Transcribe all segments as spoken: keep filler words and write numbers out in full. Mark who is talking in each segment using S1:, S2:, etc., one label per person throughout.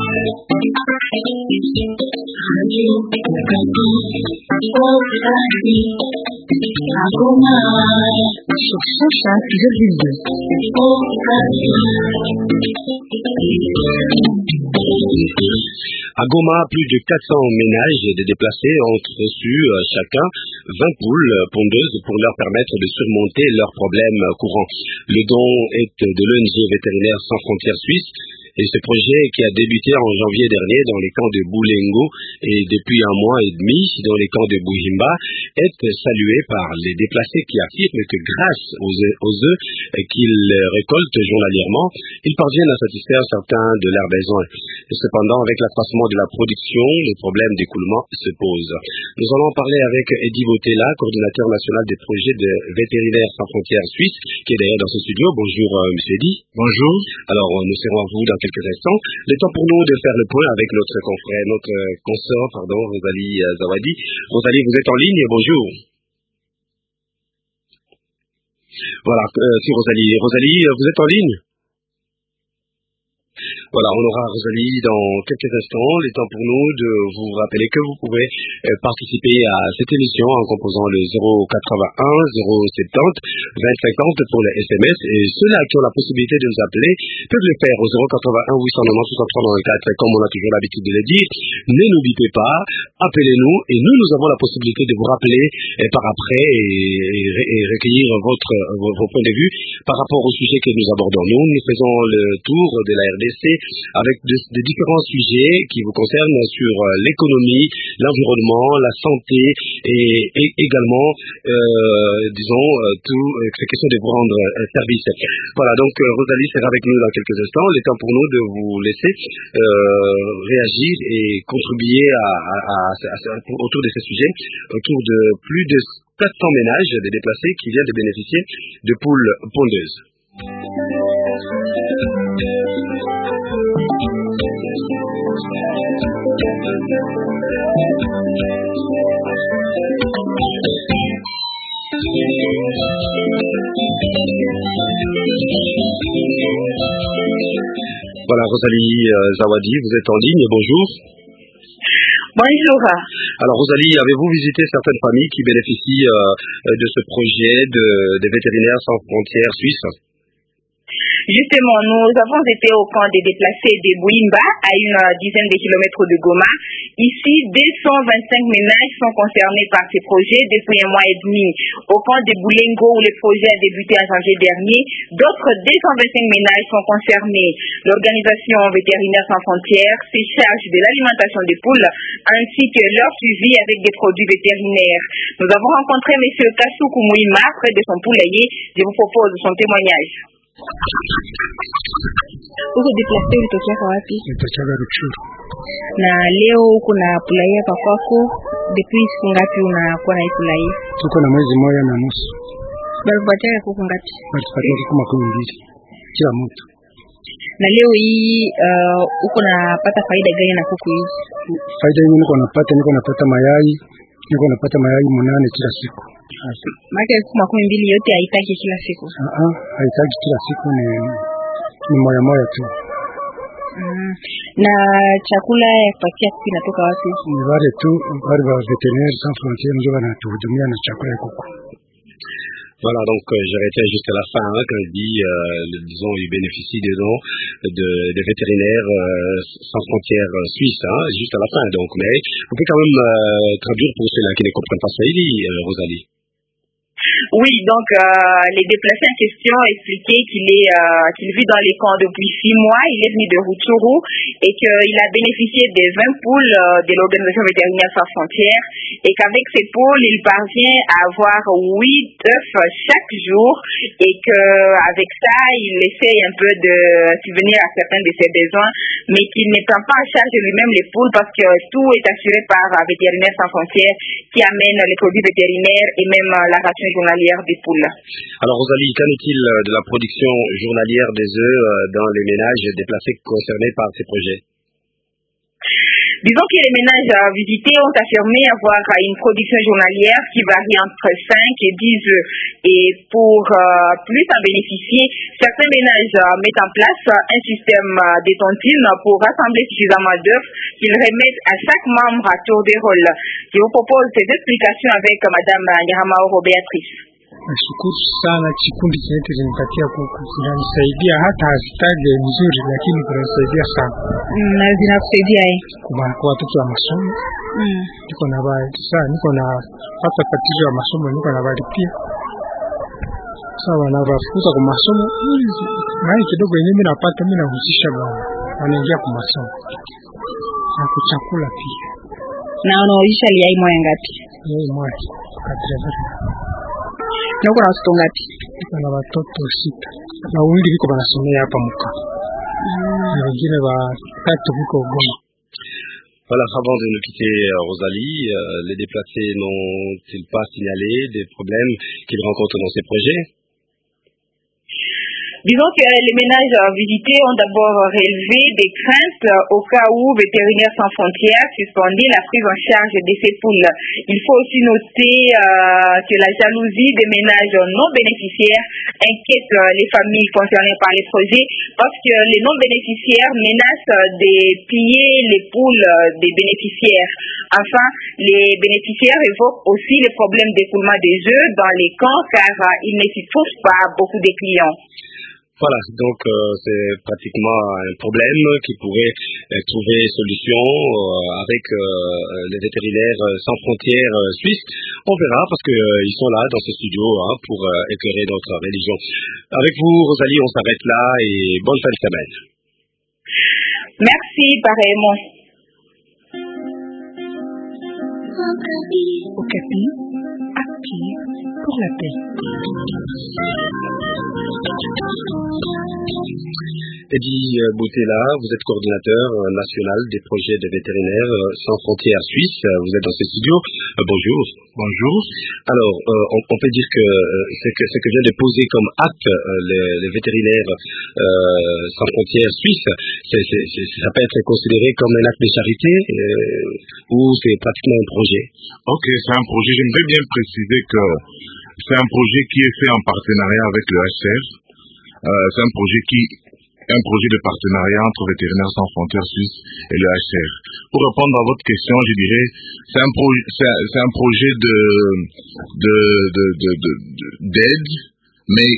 S1: Sur cent cinq virgule deux.
S2: À Goma, plus de quatre cents ménages de déplacés ont reçu euh, chacun vingt poules pondeuses pour leur permettre de surmonter leurs problèmes courants. Le don est de l'O N G Vétérinaires Sans Frontières Suisse. Et ce projet qui a débuté en janvier dernier dans les camps de Boulengo et depuis un mois et demi dans les camps de Buhimba est salué par les déplacés qui affirment que grâce aux œufs, aux œufs qu'ils récoltent journalièrement, ils parviennent à satisfaire certains de leurs besoins. Et cependant, avec l'accroissement de la production, les problèmes d'écoulement se posent. Nous allons parler avec Eddie Botella, coordinateur national des projets de Vétérinaires Sans Frontières Suisse, qui est d'ailleurs dans ce studio. Bonjour, euh, monsieur Eddie.
S3: Bonjour.
S2: Alors, nous serons à vous dans quelques instants. Le temps pour nous de faire le point avec notre confrère, notre consort, pardon, Rosalie Zawadi. Rosalie, vous êtes en ligne, bonjour. Voilà, euh, si Rosalie. Rosalie, vous êtes en ligne? Voilà, on aura Rosalie dans quelques instants. Il est temps pour nous de vous rappeler que vous pouvez euh, participer à cette émission en composant le zéro quatre-vingt-un zéro soixante-dix vingt cinquante pour les S M S, et ceux-là qui ont la possibilité de nous appeler peuvent le faire au zéro quatre-vingt-un huit cent quatre-vingt-dix soixante-trois quatre, comme on a toujours l'habitude de le dire. Ne nous bipez pas, appelez-nous et nous, nous avons la possibilité de vous rappeler euh, par après et, et, et recueillir votre, vos, vos points de vue par rapport au sujet que nous abordons. Nous, nous faisons le tour de la R D C avec de, de différents sujets qui vous concernent sur euh, l'économie, l'environnement, la santé et, et également, euh, disons, euh, tout euh, ces questions de vous rendre euh, service. Voilà, donc euh, Rosalie sera avec nous dans quelques instants. Il est temps pour nous de vous laisser euh, réagir et contribuer à, à, à, à, à, autour de ces sujets, autour de plus de quatre cents ménages des déplacés qui viennent de bénéficier de poules pondeuses. Voilà, Rosalie euh, Zawadi, vous êtes en ligne, bonjour.
S4: Bonjour.
S2: Alors Rosalie, avez-vous visité certaines familles qui bénéficient euh, de ce projet de, de Vétérinaires Sans Frontières Suisse?
S4: Justement, nous avons été au camp des déplacés de Buhimba, à une dizaine de kilomètres de Goma. Ici, deux cent vingt-cinq ménages sont concernés par ces projets depuis un mois et demi. Au camp de Boulengo, où le projet a débuté en janvier dernier, d'autres deux cent vingt-cinc ménages sont concernés. L'organisation Vétérinaires Sans Frontières se charge de l'alimentation des poules ainsi que leur suivi avec des produits vétérinaires. Nous avons rencontré M. Kasuku Muima près de son poulailler. Je vous propose son témoignage.
S5: Uko deplace ulitokea wapi?
S3: Nitachaka Ruchuru.
S5: Na leo uko na pulaia kwa kwako, depuis siku ngapi unakuwa na pulaia?
S3: Tuko na mwezi moja na nusu.
S5: Balipatia kuku ngapi?
S3: Balipatia kuku makumi mbili kila mtu.
S5: Na leo hii uh, uko napata faida gani na kuku hizi?
S3: Faida hii niko napata, niko napata mayai, niko napata mayai munane kila siku.
S5: Maka kuku makumi mbili yote haitaki kila siku?
S3: Ah ah, haitaki kila siku, ni ni moja moja tu.
S5: Mm. Na chakula ya kupatia kuku inatoka wapi?
S3: Ni wale tu wale wa Vétérinaires Sans Frontières ndio wanatuhudumia na chakula ya kuku.
S2: Voilà, donc euh, j'arrêtais jusqu'à la fin hein, quand il dit, euh, disons, il bénéficie des dons de, de vétérinaires euh, sans frontières euh, suisses, hein, juste à la fin. Donc, mais vous pouvez quand même euh, traduire pour ceux-là qui ne comprennent pas Swahili, euh, Rosalie.
S4: Oui, donc euh, les déplacés en question expliquaient qu'il est euh, qu'il vit dans les camps depuis six mois, il est venu de Rutshuru et qu'il a bénéficié des vingt poules euh, de l'organisation Vétérinaires Sans Frontières et qu'avec ces poules, il parvient à avoir huit œufs chaque jour et qu'avec ça, il essaye un peu de subvenir à certains de ses besoins, mais qu'il ne prend pas en charge lui-même les poules parce que tout est assuré par euh, Vétérinaires Sans Frontières qui amène les produits vétérinaires et même euh, la ration journalière des poules.
S2: Alors Rosalie, qu'en est-il de la production journalière des œufs dans les ménages déplacés concernés par ces projets?
S4: Disons que les ménages visités ont affirmé avoir une production journalière qui varie entre cinq et dix œufs. Et pour euh, plus en bénéficier, certains ménages euh, mettent en place un système euh, de tontines pour rassembler suffisamment d'œufs qu'ils remettent à chaque membre à tour de rôle. Je vous propose ces explications avec euh, Madame Nyiramaoro Beatrice.
S3: Nashukuru sana kikundi chetu kinipatia kuku, kinanisaidia hata hazitaje mzuri, lakini kinanisaidia sana.
S5: Mm, na zinakusaidia eh
S3: kwa kwa watoto wa masomo.
S5: Mm.
S3: Niko na bali sana, niko na hata tatizo ya masomo, niko na bali pia. Sawa na wafuta kwa masomo, mimi kidogo yenyewe mimi napata, mimi nahusisha bwana. Wanaingia kwa masomo. Na kuchakula pia.
S5: Na unaoisha liyai moja ngapi?
S3: Yai moja. Katreva.
S5: Na uko na watoto ngapi?
S3: Niko na watoto sita. Na wengi wiko wanasomea hapa Muka. Mm. Na wengine wa tatu wiko Goma.
S2: Voilà, avant de nous quitter, Rosalie, euh, les déplacés n'ont-ils pas signalé des problèmes qu'ils rencontrent dans ces projets?
S4: Disons que les ménages visités ont d'abord relevé des craintes au cas où Vétérinaires sans frontières suspendait la prise en charge de ces poules. Il faut aussi noter euh, que la jalousie des ménages non bénéficiaires inquiète les familles concernées par les projets parce que les non bénéficiaires menacent de piller les poules des bénéficiaires. Enfin, les bénéficiaires évoquent aussi les problèmes d'écoulement des œufs dans les camps car euh, ils ne s'y trouvent pas beaucoup de clients.
S2: Voilà, donc euh, c'est pratiquement un problème qui pourrait euh, trouver solution euh, avec euh, les vétérinaires sans frontières euh, suisses. On verra parce qu'ils euh, sont là dans ce studio hein, pour euh, éclairer notre religion. Avec vous, Rosalie, on s'arrête là et bonne fin de semaine.
S4: Merci, pareillement.
S1: Okapi, active pour la paix.
S2: Eddy Boutella, vous êtes coordinateur national des projets des vétérinaires sans frontières suisses. Vous êtes dans ces studios. Euh, bonjour.
S6: Bonjour.
S2: Alors, euh, on, on peut dire que euh, ce que ce que vient de poser comme acte euh, les, les vétérinaires euh, sans frontières suisses, c'est, c'est, c'est, ça peut être considéré comme un acte de charité euh, ou c'est pratiquement un projet?
S6: Ok, c'est un projet. J'aimerais bien préciser que c'est un projet qui est fait en partenariat avec le H C R. Euh, c'est un projet qui un projet de partenariat entre Vétérinaires sans frontières suisses et le H C R. Pour répondre à votre question, je dirais c'est un projet c'est, c'est un projet de de de de, de, de d'aide, mais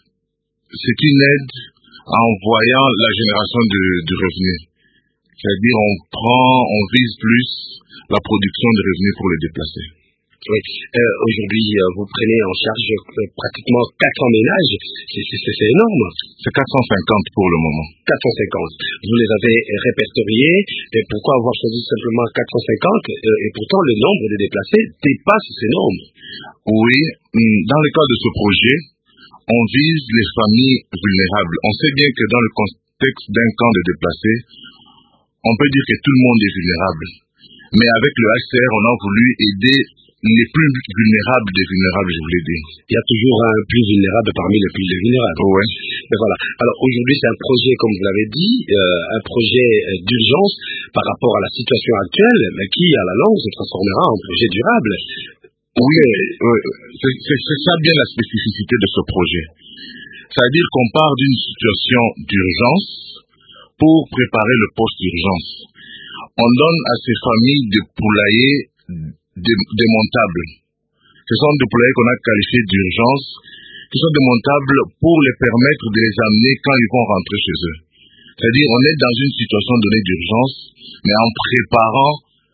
S6: c'est une aide en voyant la génération de, de revenus. C'est-à-dire on prend, on vise plus la production de revenus pour les déplacés.
S2: Oui. Euh, aujourd'hui, euh, vous prenez en charge euh, pratiquement quatre cents ménages. C'est, c'est, c'est énorme.
S6: C'est quatre cent cinquante pour le moment.
S2: quatre cent cinquante. Vous les avez répertoriés. Et pourquoi avoir choisi simplement quatre cent cinquante euh, et pourtant le nombre de déplacés dépasse ces nombres?
S6: Oui. Dans le cas de ce projet, on vise les familles vulnérables. On sait bien que dans le contexte d'un camp de déplacés, on peut dire que tout le monde est vulnérable. Mais avec le H C R, on a voulu aider les plus vulnérables des vulnérables, je voulais dire.
S2: Il y a toujours un plus vulnérable parmi les plus vulnérables.
S6: Ouais.
S2: Mais voilà. Alors aujourd'hui, c'est un projet, comme vous l'avez dit, euh, un projet d'urgence par rapport à la situation actuelle, mais qui, à la longue, se transformera en projet durable.
S6: Oui, euh, c'est, c'est, c'est ça bien la spécificité de ce projet. C'est-à-dire qu'on part d'une situation d'urgence pour préparer le post-urgence. On donne à ces familles des poulaillers démontables. Ce sont des poulaillers qu'on a qualifiés d'urgence, qui sont démontables pour les permettre de les amener quand ils vont rentrer chez eux. C'est-à-dire on est dans une situation donnée d'urgence, mais en préparant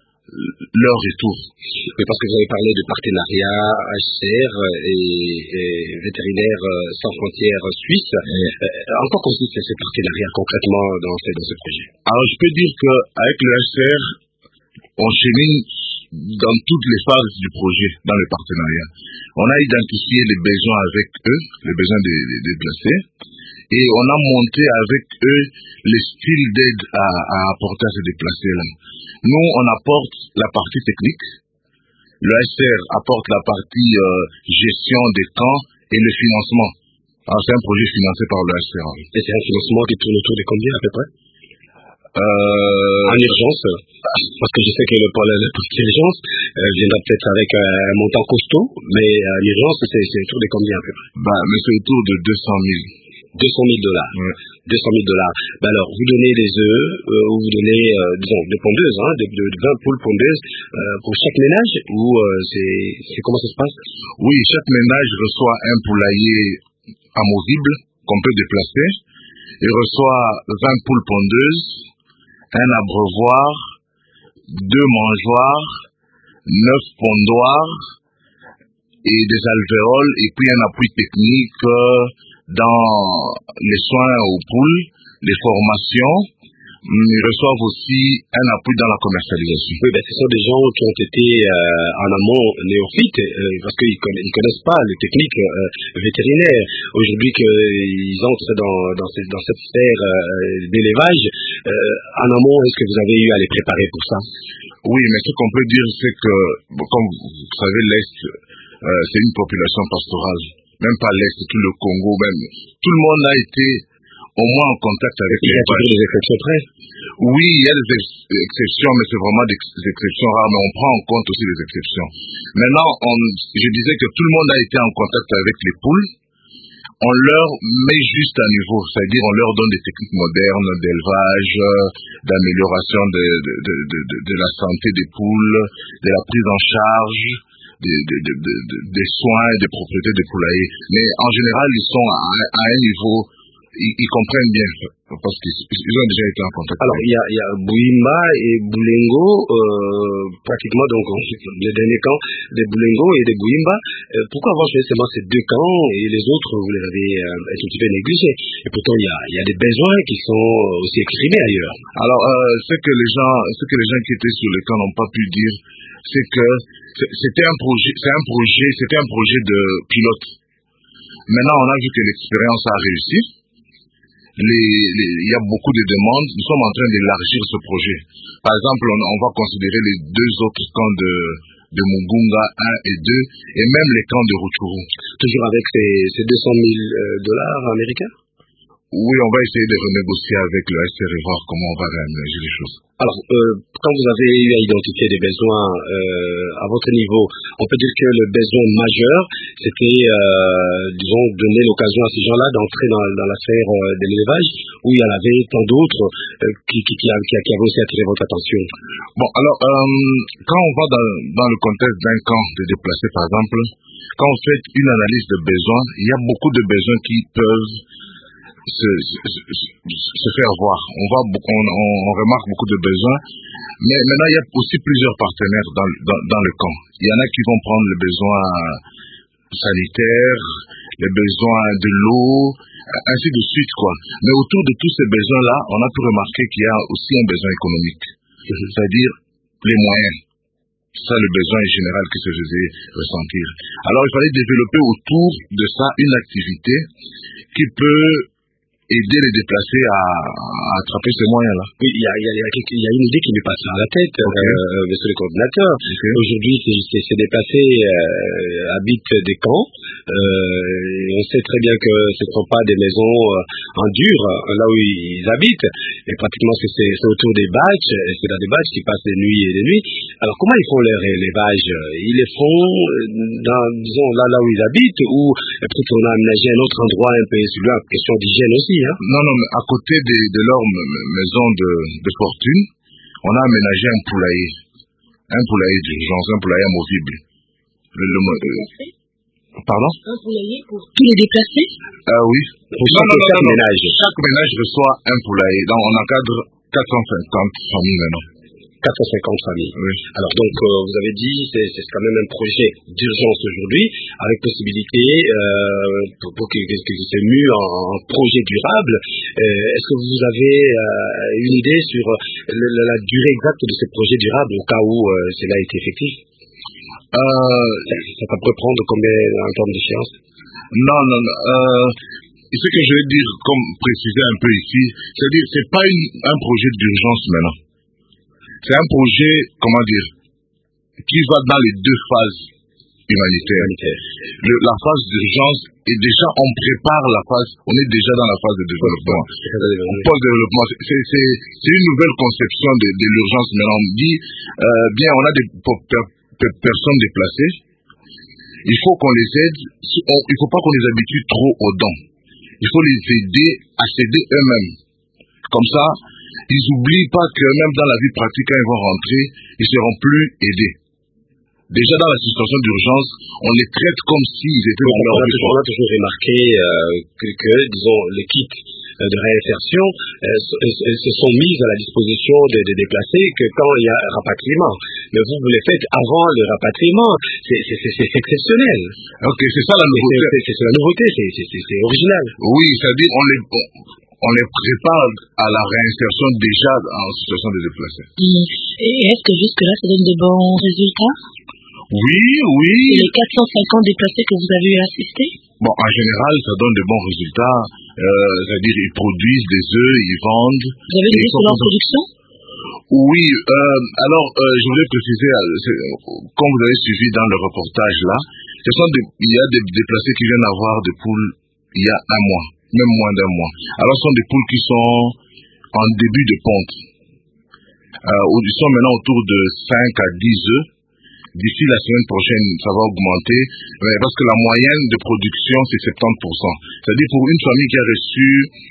S6: leur retour.
S2: Oui, parce que vous avez parlé de partenariat H C R et, et Vétérinaires sans frontières suisses.
S6: Oui.
S2: Euh, en quoi consiste ce partenariat concrètement dans ce, dans ce projet?
S6: Alors je peux dire qu'avec le H C R, on chemine dans toutes les phases du projet, dans le partenariat. On a identifié les besoins avec eux, les besoins des, des déplacés, et on a monté avec eux les styles d'aide à, à apporter à ces déplacés-là. Nous, on apporte la partie technique, le H C R apporte la partie euh, gestion des camps et le financement. Alors c'est un projet financé par le H C R.
S2: Et c'est un financement qui tourne autour de combien à peu près?
S6: Euh,
S2: en urgence, parce que je sais que le pôle d'intelligence euh, viendra peut-être avec un montant costaud, mais en urgence, c'est, c'est autour de combien à peu près?
S6: Bah, mais c'est autour de deux cent mille.
S2: deux cent mille dollars.
S6: Ouais.
S2: deux cent mille dollars. Ben alors, vous donnez des œufs, euh, ou vous donnez, euh, disons, des pondeuses, hein, de, de, de vingt poules pondeuses, euh, pour chaque ménage, ou euh, c'est, c'est comment ça se passe?
S6: Oui, chaque ménage reçoit un poulailler amovible qu'on peut déplacer. Il reçoit vingt poules pondeuses, un abreuvoir, deux mangeoires, neuf pondoirs et des alvéoles, et puis un appui technique euh, dans les soins aux poules, les formations. Ils reçoivent aussi un appui dans la commercialisation.
S2: Oui, ben ce sont des gens qui ont été euh, en amont néophytes, euh, parce qu'ils ne connaissent, connaissent pas les techniques euh, vétérinaires. Aujourd'hui qu'ils entrent dans, dans, cette, dans cette sphère euh, d'élevage, euh, en amont, est-ce que vous avez eu à les préparer pour ça?
S6: Oui, mais ce qu'on peut dire, c'est que, bon, comme vous savez, l'Est, euh, c'est une population pastorale. Même pas l'Est, tout le Congo, même. Tout le monde a été au moins en contact avec les vaches.
S2: Il y a des exceptions près.
S6: Oui, il y a des ex- exceptions, mais c'est vraiment des, ex- des exceptions rares, mais on prend en compte aussi les exceptions. Maintenant, on, je disais que tout le monde a été en contact avec les poules. On leur met juste à niveau, c'est-à-dire on leur donne des techniques modernes d'élevage, d'amélioration de, de, de, de, de, de la santé des poules, de la prise en charge, des, de, de, de, de, des soins et des propriétés des poulaillers. Mais en général, ils sont à, à un niveau... Ils, ils comprennent bien, parce qu'ils ils ont déjà été en contact.
S2: Alors, il y a, il y a Bouimba et Boulengo, euh, pratiquement, donc, les derniers camps des Boulengo et des Bouimba. Euh, pourquoi avoir choisi seulement ces deux camps et les autres, vous les avez euh, un petit peu négligés? Et pourtant, il y a, il y a des besoins qui sont aussi exprimés ailleurs.
S6: Alors, euh, ce que les gens, ce que les gens qui étaient sur le camp n'ont pas pu dire, c'est que c'était un projet, c'est un projet, c'était un projet de pilote. Maintenant, on a vu que l'expérience a réussi. Les, les, il y a beaucoup de demandes. Nous sommes en train d'élargir ce projet. Par exemple, on, on va considérer les deux autres camps de, de Mugunga un et deux, et même les camps de Rutshuru.
S2: Toujours avec ces, ces deux cent mille dollars américains?
S6: Oui, on va essayer de renégocier avec le S R et voir comment on va réaménager les choses.
S2: Alors, euh, quand vous avez eu à identifier des besoins euh, à votre niveau, on peut dire que le besoin majeur, c'était, euh, disons, donner l'occasion à ces gens-là d'entrer dans, dans la sphère euh, de l'élevage, où il y en avait tant d'autres euh, qui, qui, qui, qui, qui avaient aussi attiré votre attention.
S6: Bon, alors, euh, quand on va dans, dans le contexte d'un camp de déplacés, par exemple, quand on fait une analyse de besoins, il y a beaucoup de besoins qui peuvent Se, se, se faire voir. On, va, on, on, on remarque beaucoup de besoins, mais maintenant il y a aussi plusieurs partenaires dans, dans, dans le camp. Il y en a qui vont prendre les besoins sanitaires, les besoins de l'eau, ainsi de suite, quoi. Mais autour de tous ces besoins-là, on a pu remarquer qu'il y a aussi un besoin économique, c'est-à-dire les moyens. C'est ça le besoin général qui se faisait ressentir. Alors il fallait développer autour de ça une activité qui peut aider les déplacés à, à attraper ces moyens-là.
S2: Oui, il y a, il y a, il y a une idée qui me passe à la tête, okay. euh, monsieur le coordinateur. Okay. Aujourd'hui, ces, ces, ces déplacés euh, habitent des camps. Euh, on sait très bien que ce ne sont pas des maisons euh, en dur, là où ils habitent, mais pratiquement c'est, c'est, c'est autour des bâches, c'est dans des bâches qui passent des nuits et des nuits. Alors comment ils font leur élevage? Ils les font dans, disons, là, là où ils habitent, ou peut-être qu'on a aménagé un autre endroit un peu celui-là, question d'hygiène aussi. Hein?
S6: Non, non, mais à côté de, de leur m- maison de, de fortune, on a aménagé un poulailler. Un poulailler d'urgence, un poulailler amovible. Le, le, euh, pardon?
S1: Un poulailler pour tous les déplacés?
S6: Ah oui.
S2: Pour non, non, chaque non, ménage.
S6: Chaque ménage reçoit un poulailler. Donc on encadre quatre cent cinquante familles maintenant.
S2: quatre cent cinquante familles.
S6: Oui.
S2: Alors donc, euh, vous avez dit, c'est, c'est quand même un projet d'urgence aujourd'hui, avec possibilité euh, pour, pour que, que, que c'est mu en, en projet durable. Euh, est-ce que vous avez euh, une idée sur le, la, la durée exacte de ce projet durable au cas où euh, cela a été effectif? Euh, ça, ça peut prendre combien en termes d'échéance?
S6: Non, non, non. Euh, ce que je veux dire, comme préciser un peu ici, c'est-à-dire c'est pas une, un projet d'urgence maintenant. C'est un projet, comment dire, qui va dans les deux phases. humanitaire. Le, la phase d'urgence est déjà, on prépare la phase, on est déjà dans la phase de développement. Post-développement, c'est, c'est, c'est une nouvelle conception de, de l'urgence. Maintenant, on dit, euh, bien, on a des per, per, personnes déplacées, il faut qu'on les aide, on, il ne faut pas qu'on les habitue trop aux dons. Il faut les aider à s'aider eux-mêmes. Comme ça, ils n'oublient pas que même dans la vie pratique, quand ils vont rentrer, ils ne seront plus aidés. Déjà dans la situation d'urgence, on les traite comme s'ils étaient dans leur vie.
S2: On a toujours remarqué euh, que, que, disons, les kits de réinsertion euh, se sont mis à la disposition des, des déplacés que quand il y a un rapatriement. Mais vous, vous les faites avant le rapatriement. C'est, c'est, c'est, c'est exceptionnel.
S6: Ok, c'est ça la nouveauté.
S2: C'est, c'est, c'est la nouveauté, c'est, c'est, c'est, c'est original.
S6: Oui, c'est-à-dire on les... On... on les prépare à la réinsertion déjà en situation de déplacés.
S1: Et est-ce que jusque-là, ça donne de bons résultats?
S6: Oui, oui.
S1: Et les quatre cent cinquante déplacés que vous avez eu à assister?
S6: Bon, en général, ça donne de bons résultats. Euh, c'est-à-dire, ils produisent des œufs, ils vendent.
S1: Vous avez une idée sur leur production?
S6: Oui. Euh, alors, euh, je voulais préciser, comme vous avez suivi dans le reportage là, ce sont des, il y a des déplacés qui viennent avoir des poules il y a un mois. Même moins d'un mois. Alors, ce sont des poules qui sont en début de ponte. Euh, ils sont maintenant autour de cinq à dix œufs. D'ici la semaine prochaine, ça va augmenter. Mais parce que la moyenne de production, c'est soixante-dix pour cent. C'est-à-dire, pour une famille qui a reçu,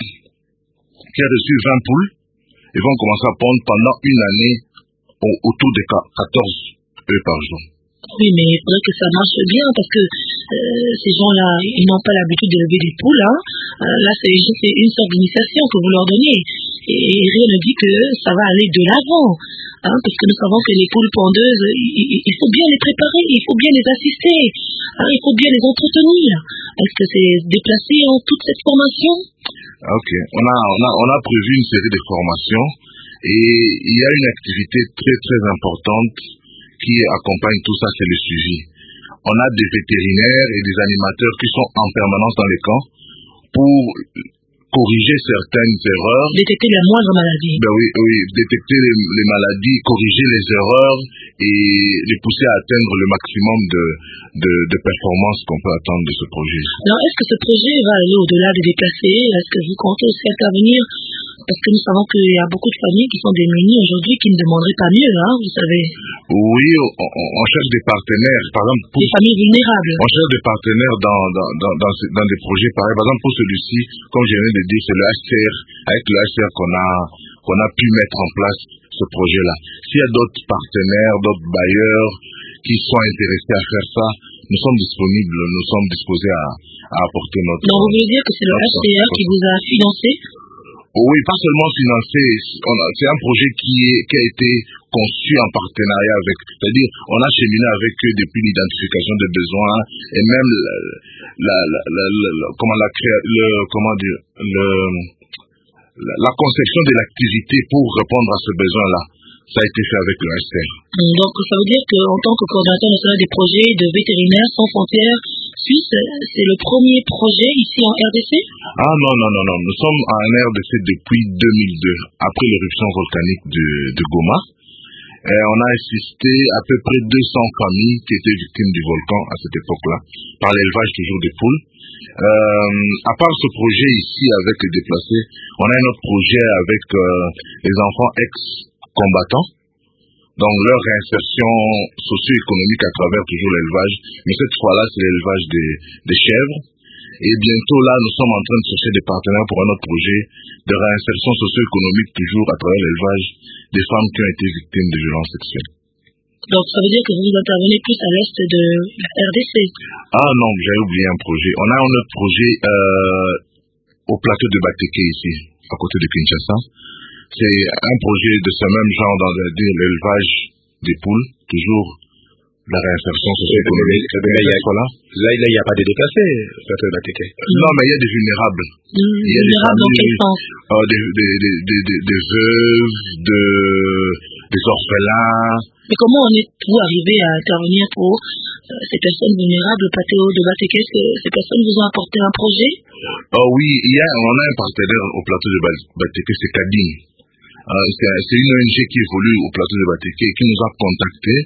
S6: qui a reçu vingt poules, ils vont commencer à pondre pendant une année au, autour de quatorze œufs par jour.
S1: Oui, mais il faudrait que ça marche bien parce que euh, ces gens-là, ils n'ont pas l'habitude d'élever des poules. Hein. Euh, là, c'est juste une sorte d'initiation que vous leur donnez. Et, et rien ne dit que ça va aller de l'avant. Hein, parce que nous savons que les poules pondeuses, il, il faut bien les préparer, il faut bien les assister, hein, il faut bien les entretenir. Est-ce que c'est déplacé en toute cette formation?
S6: Ok, on a, on a, on a prévu une série de formations et il y a une activité très très importante qui accompagne tout ça, c'est le suivi. On a des vétérinaires et des animateurs qui sont en permanence dans les camps pour corriger certaines erreurs.
S1: Détecter la moindre maladie.
S6: Ben oui, oui, détecter les, les maladies, corriger les erreurs et les pousser à atteindre le maximum de, de, de performance qu'on peut attendre de ce projet.
S1: Alors, est-ce que ce projet va aller au-delà des déplacés? Est-ce que vous comptez aussi intervenir? Parce que nous savons qu'il y a beaucoup de familles qui sont démunies aujourd'hui, qui ne demanderaient pas mieux, hein, vous savez.
S6: Oui, on, on cherche des partenaires, par exemple. Pour,
S1: des familles vulnérables.
S6: On cherche des partenaires dans, dans, dans, dans, dans des projets pareils. Par exemple, pour celui-ci, comme je viens de dire, c'est le H C R, avec le H C R qu'on a, qu'on a pu mettre en place ce projet-là. S'il y a d'autres partenaires, d'autres bailleurs qui sont intéressés à faire ça, nous sommes disponibles, nous sommes disposés à, à apporter notre...
S1: Donc, vous voulez dire que c'est le H C R qui vous a financé?
S6: Oui, pas seulement financé, c'est un projet qui, est, qui a été conçu en partenariat avec, c'est-à-dire on a cheminé avec eux depuis l'identification des besoins et même la, la, la, la, la, la, comment la créa, le, comment dire, le, la, la conception de l'activité pour répondre à ce besoin-là. Ça a été fait avec le H C R.
S1: Donc, ça veut dire qu'en tant que coordinateur national des projets de vétérinaires sans frontières suisse, c'est le premier projet ici en R D C?
S6: Ah non, non, non, non. Nous sommes en R D C depuis deux mille deux, après l'éruption volcanique de, de Goma. Et on a assisté à peu près deux cents familles qui étaient victimes du volcan à cette époque-là, par l'élevage toujours des poules. Euh, à part ce projet ici avec les déplacés, on a un autre projet avec euh, les enfants ex-combattants, donc leur réinsertion socio-économique à travers toujours l'élevage, mais cette fois-là c'est l'élevage des, des chèvres. Et bientôt là, nous sommes en train de chercher des partenaires pour un autre projet de réinsertion socio-économique toujours à travers l'élevage des femmes qui ont été victimes de violences sexuelles.
S1: Donc ça veut dire que vous intervenez plus à l'est de la R D C?
S6: Ah non, j'ai oublié un projet. On a un autre projet euh, au plateau de Bateke ici, à côté de Kinshasa. C'est un projet de ce même genre dans l'élevage des poules, toujours la réinsertion socio-économique.
S2: Là, il n'y a pas de déplacés, plateau de Bateke.
S6: Non, mais il y a des vulnérables.
S1: Mmh, il y a vulnérables dans quel sens?
S6: euh, des, des, des, des, des, des veuves, de, des orphelins.
S1: Mais comment en êtes-vous arrivé à intervenir pour euh, ces personnes vulnérables au plateau de Bateke? Est-ce que ces personnes vous ont apporté un projet?
S6: Oh oui, il y a, on a un partenaire au plateau de Bateke, c'est Kadim. Euh, c'est, c'est une O N G qui évolue au plateau de Bateke et qui nous a contactés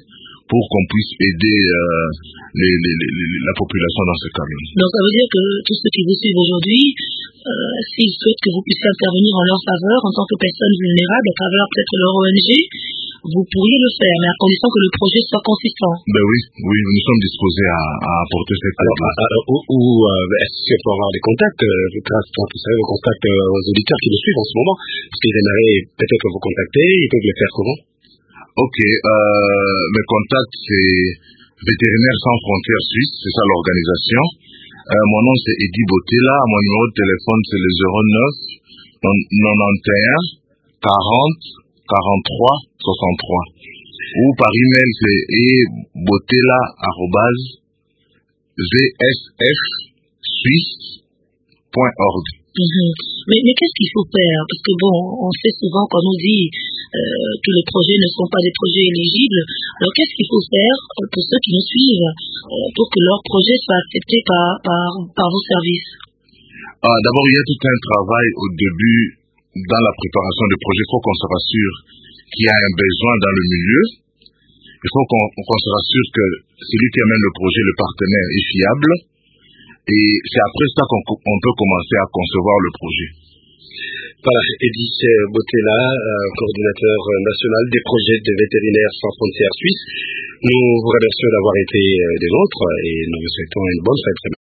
S6: pour qu'on puisse aider euh, les, les, les, la population dans ce cas-là.
S1: Donc ça veut dire que tous ceux qui vous suivent aujourd'hui, euh, s'ils souhaitent que vous puissiez intervenir en leur faveur en tant que personnes vulnérables à travers peut-être leur O N G, vous pourriez le faire, mais à condition que le projet soit consistant.
S6: Ben oui, oui, nous sommes disposés à, à apporter cette
S2: Alors, à, à, ou, ou euh, est-ce qu'il faut avoir des contacts, euh, grâce à vous savez, vos contacts euh, aux auditeurs qui nous suivent en ce moment, parce qu'ils aimeraient peut-être vous contacter, ils peuvent le faire comment?
S6: Ok, euh, mes contacts c'est Vétérinaires sans frontières Suisse, c'est ça l'organisation. Euh, mon nom c'est Eddy Botela, mon numéro de téléphone c'est le zéro neuf quatre-vingt-onze quarante quarante-trois soixante-trois. Ou par email c'est ebotela arobase v s f suisse point org.
S1: Mm-hmm. Mais, mais qu'est-ce qu'il faut faire? Parce que bon, on sait souvent qu'on nous dit euh, que les projets ne sont pas des projets éligibles. Alors qu'est-ce qu'il faut faire pour ceux qui nous suivent euh, pour que leur projet soit accepté par, par, par vos services?
S6: Ah, d'abord, il y a tout un travail au début dans la préparation du projet. Il faut qu'on se rassure qu'il y a un besoin dans le milieu. Il faut qu'on, qu'on se rassure que celui qui amène le projet, le partenaire, est fiable. Et c'est après ça qu'on, qu'on peut commencer à concevoir le projet.
S2: Voilà, Eddy Botela, euh, coordinateur national des projets de Vétérinaires sans frontières Suisse. Nous vous remercions d'avoir été euh, des nôtres et nous vous souhaitons une bonne fin de semaine.